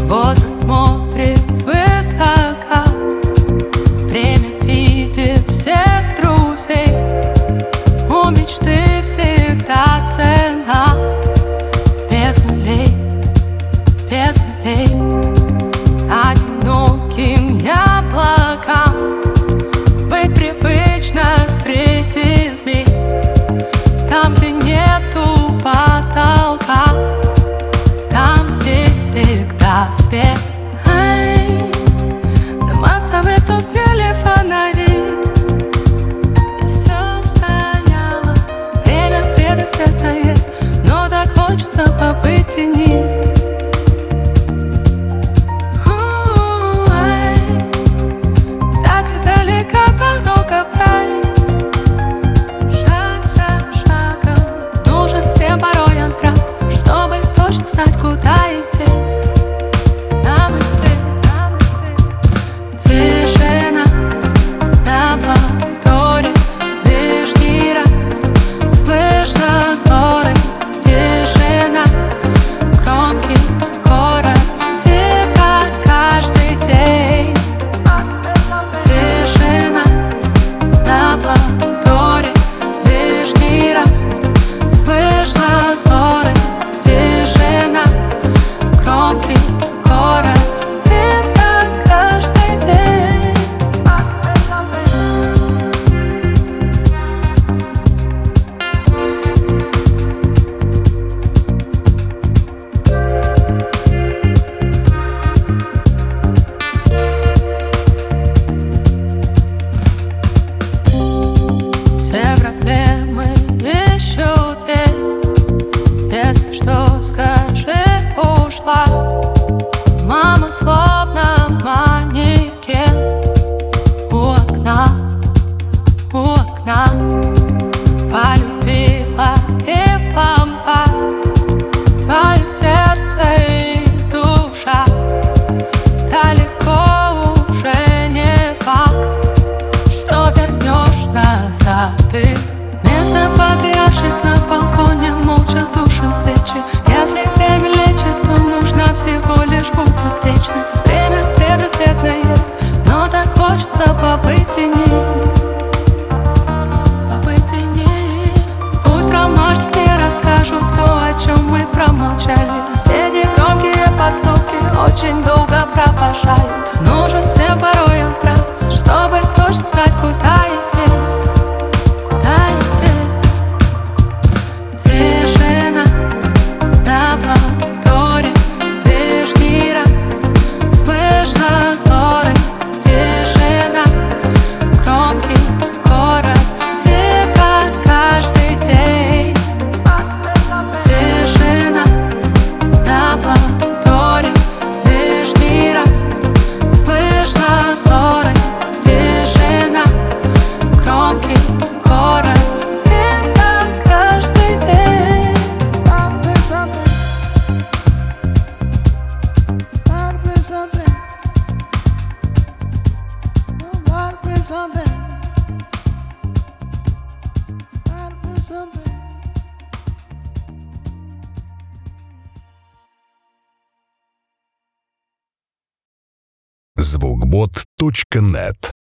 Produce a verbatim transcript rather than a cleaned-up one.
Возраст смотрит свысока, время видит всех друзей. У мечты всегда цена, без нулей, без нулей. Одиноким яблокам быть привычно среди змей. Там, где нету потолка, там есть всегда свет. Эй, на мостовой тусклели фонари. И все стояло, время предрассветное, но так хочется побыть в тени. Знать, куда идти, нам идти. Тишина на повторе лишний раз. Слышно ссоры, тишина, громкий город. И так каждый день. Тишина на повторе лишний раз. Слышно ссоры, громкий город, и так каждый день. Все проблемы еще дверь. Если что, скажи. Ушла мама, словно манекен у окна, у окна. Полюбила и помпа твое сердце и душа. Далеко уже не факт, что вернешь назад ты. Вместо патриарших на балконе молча тушим свечи. Если время лечит, то нужна всего лишь будет вечность. Время предрассветное, но так хочется побыть в тени, побыть в тени. Пусть ромашки не расскажут то, о чем мы промолчали. Соседи громкие поступки очень долго провожают. Нужен всем порой он прав, чтобы точно знать, куда идти, куда идти. Тишина на повторе лишний раз. Слышно ссоры, тишина, громкий город. И так каждый день. Тишина на повторе лишний раз. Слышно ссоры, тишина, громкий город. И так каждый день. звукбот точка нет